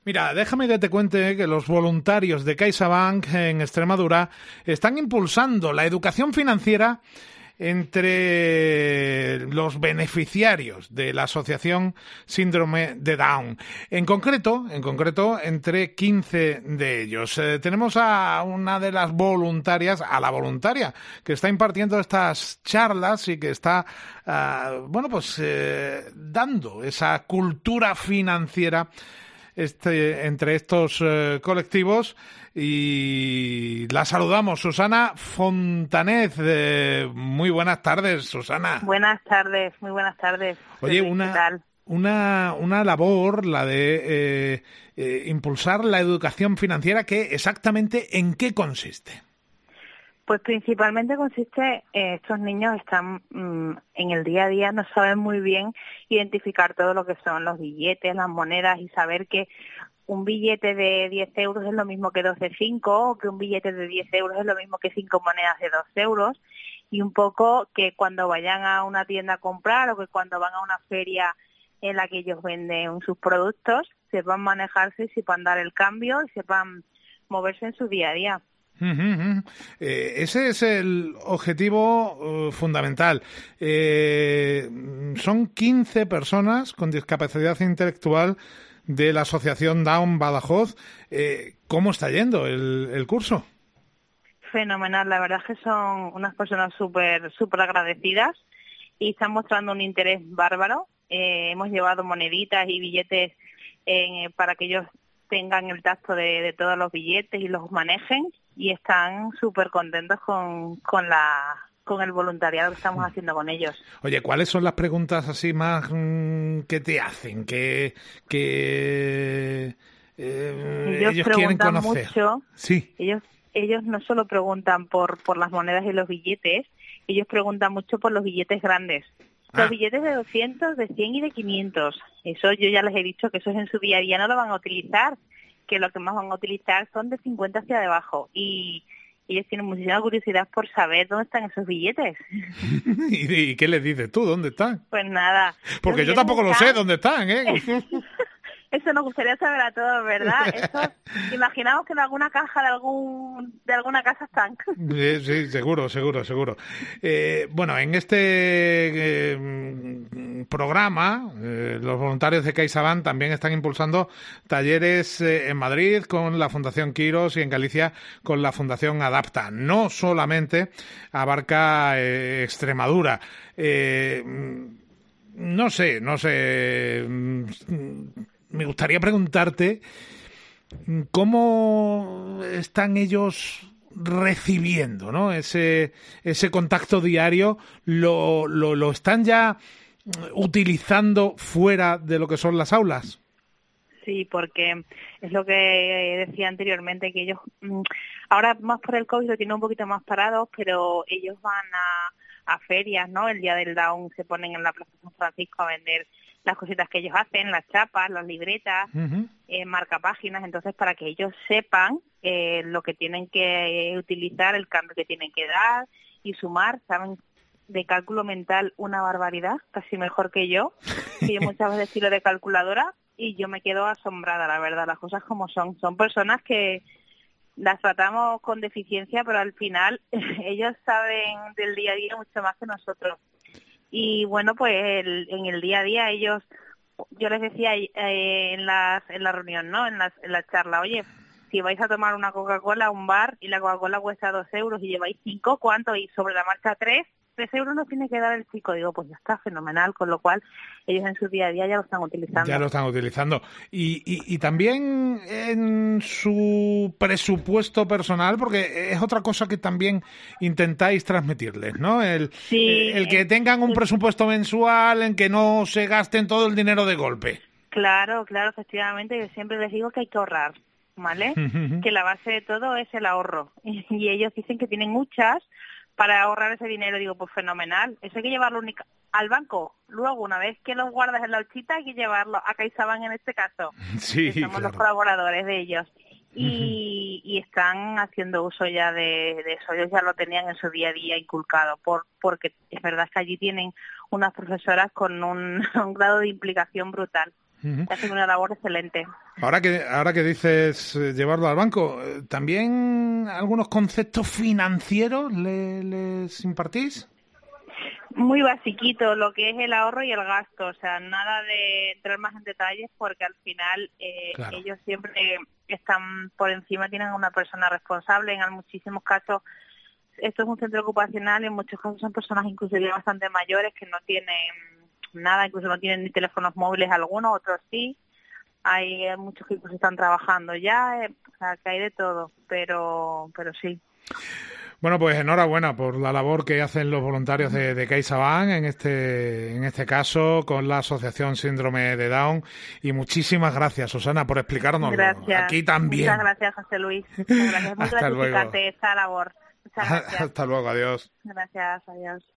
Mira, déjame que te cuente que los voluntarios de CaixaBank en Extremadura están impulsando la educación financiera entre los beneficiarios de la asociación Síndrome de Down. En concreto, entre 15 de ellos. Tenemos a una de las voluntarias, a la voluntaria, que está impartiendo estas charlas y que está, dando esa cultura financiera entre estos colectivos, y la saludamos. Susana Fontanez, muy buenas tardes, Susana. Buenas tardes, muy buenas tardes. Oye, ¿Qué tal? una labor, la de impulsar la educación financiera, que exactamente ¿en qué consiste? Pues principalmente consiste, estos niños están en el día a día, no saben muy bien identificar todo lo que son los billetes, las monedas, y saber que un billete de 10 euros es lo mismo que dos de 5, o que un billete de 10 euros es lo mismo que 5 monedas de 2 euros, y un poco que cuando vayan a una tienda a comprar o que cuando van a una feria en la que ellos venden sus productos, sepan manejarse, sepan dar el cambio y sepan moverse en su día a día. Ese es el objetivo fundamental. Son 15 personas con discapacidad intelectual de la Asociación Down Badajoz. ¿Cómo está yendo el curso? Fenomenal, la verdad es que son unas personas súper agradecidas y están mostrando un interés bárbaro. Hemos llevado moneditas y billetes para que ellos tengan el tacto de todos los billetes y los manejen, y están súper contentos con el voluntariado que estamos haciendo con ellos. Oye, ¿cuáles son las preguntas así más que te hacen? Que ellos quieren conocer. Mucho. Sí. Ellos no solo preguntan por las monedas y los billetes, ellos preguntan mucho por los billetes grandes. Los billetes de 200, de 100 y de 500. Eso yo ya les he dicho que eso en su día a día no lo van a utilizar, que lo que más van a utilizar son de 50 hacia debajo. Y ellos tienen muchísima curiosidad por saber dónde están esos billetes. ¿Y qué les dices tú? ¿Dónde están? Pues nada. Porque yo tampoco lo sé dónde están, ¿eh? Eso nos gustaría saber a todos, ¿verdad? Imaginamos que en alguna caja de alguna casa están. Sí, seguro. Bueno, en este programa, los voluntarios de CaixaBank también están impulsando talleres en Madrid con la Fundación Quirós y en Galicia con la Fundación Adapta. No solamente abarca Extremadura. No sé. Me gustaría preguntarte cómo están ellos recibiendo, ¿no? Ese contacto diario. ¿Lo están ya utilizando fuera de lo que son las aulas? Sí, porque es lo que decía anteriormente, que ellos ahora más por el COVID lo tienen un poquito más parados, pero ellos van a ferias, ¿no? El día del Down se ponen en la Plaza San Francisco a vender las cositas que ellos hacen, las chapas, las libretas, marcapáginas. Entonces, para que ellos sepan lo que tienen que utilizar, el cambio que tienen que dar y sumar, saben de cálculo mental una barbaridad, casi mejor que yo muchas veces tiro de calculadora y yo me quedo asombrada, la verdad, las cosas como son. Son personas que las tratamos con deficiencia, pero al final ellos saben del día a día mucho más que nosotros. Y bueno, pues en el día a día ellos, yo les decía en la reunión, ¿no? En la charla, oye, si vais a tomar una Coca-Cola a un bar y la Coca-Cola cuesta 2 euros y lleváis 5, ¿cuánto? Y sobre la marcha 3 euros nos tiene que dar el chico. Digo, pues ya está, fenomenal, con lo cual ellos en su día a día ya lo están utilizando. Ya lo están utilizando. Y también en su presupuesto personal, porque es otra cosa que también intentáis transmitirles, ¿no? El que tengan un presupuesto mensual, en que no se gasten todo el dinero de golpe. Claro, efectivamente, yo siempre les digo que hay que ahorrar, ¿vale? Que la base de todo es el ahorro. Y ellos dicen que tienen muchas para ahorrar ese dinero. Digo, pues fenomenal. Eso hay que llevarlo al banco. Luego, una vez que los guardas en la horchita, hay que llevarlo a CaixaBank en este caso. Sí, que somos los colaboradores de ellos. Y están haciendo uso ya de eso. Ellos ya lo tenían en su día a día inculcado, porque es verdad que allí tienen unas profesoras con un grado de implicación brutal. Hacen una labor excelente. Ahora que dices llevarlo al banco, ¿también algunos conceptos financieros les impartís? Muy basiquito, lo que es el ahorro y el gasto, o sea, nada de entrar más en detalles porque al final Claro. ellos siempre están por encima, tienen una persona responsable, en muchísimos casos esto es un centro ocupacional y en muchos casos son personas incluso ya bastante mayores que no tienen nada, incluso no tienen ni teléfonos móviles algunos, otros sí, hay muchos que incluso están trabajando ya, o sea, que hay de todo, pero sí. Bueno, pues enhorabuena por la labor que hacen los voluntarios de CaixaBank en este caso con la Asociación Síndrome de Down y muchísimas gracias, Susana, por explicárnoslo. Gracias. Aquí también. Muchas gracias, José Luis. Muchas gracias. Muy Hasta gratificante luego. esta labor. Muchas gracias. Hasta luego, adiós. Gracias, adiós.